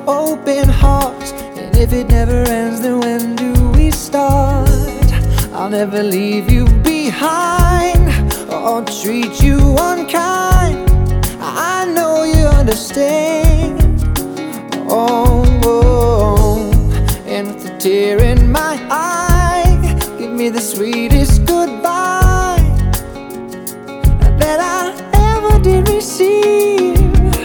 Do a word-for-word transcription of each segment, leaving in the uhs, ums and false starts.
open hearts. And if it never ends, then when do we start? I'll never leave you behind or treat you unkind. I know you understand. Oh, oh. And with a tear in my eye, give me the sweetest goodbye that I ever did receive.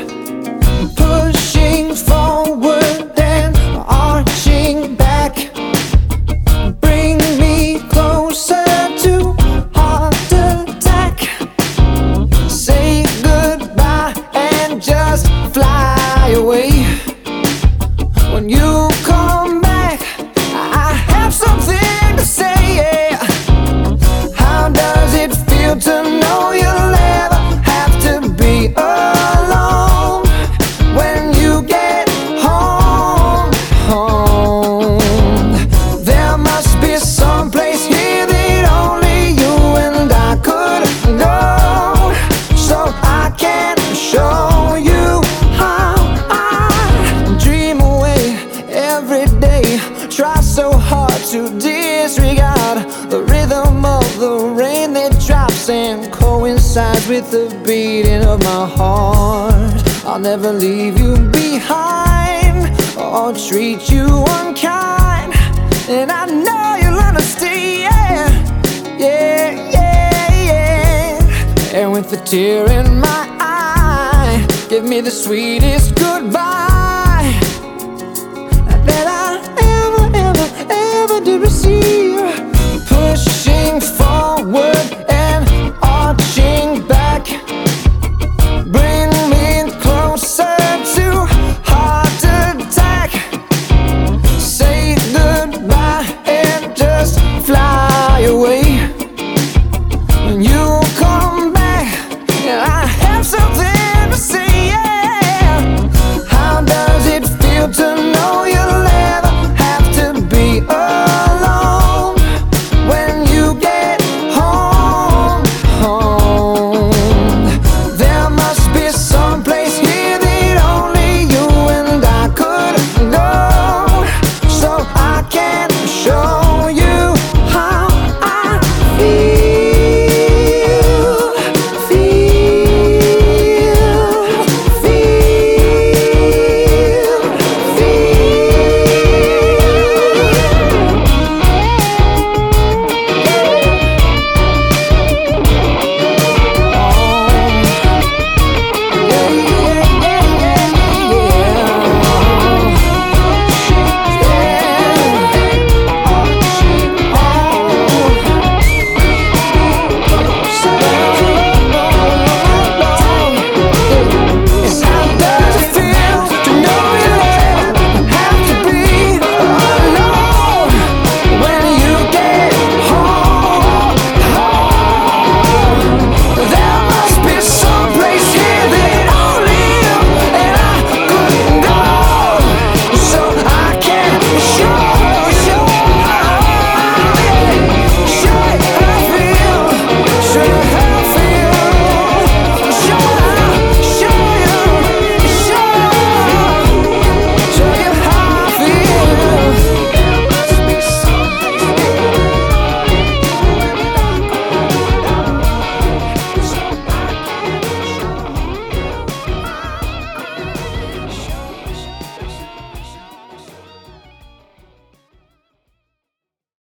Pushing forward and arching back, bring me closer to heart attack. Say goodbye and just fly away. When you come back, I have something to say, yeah. How does it feel to know you'll never have to be alone when you get home? Home. There must be some place here that only you and I could go, so I can show you how I dream away every day. Try so hard to disregard the rhythm of the rain that drops and coincides with the beating of my heart. I'll never leave you behind or treat you unkind, and I know you'll understand, yeah, yeah, yeah. And with a tear in my eye, give me the sweetest good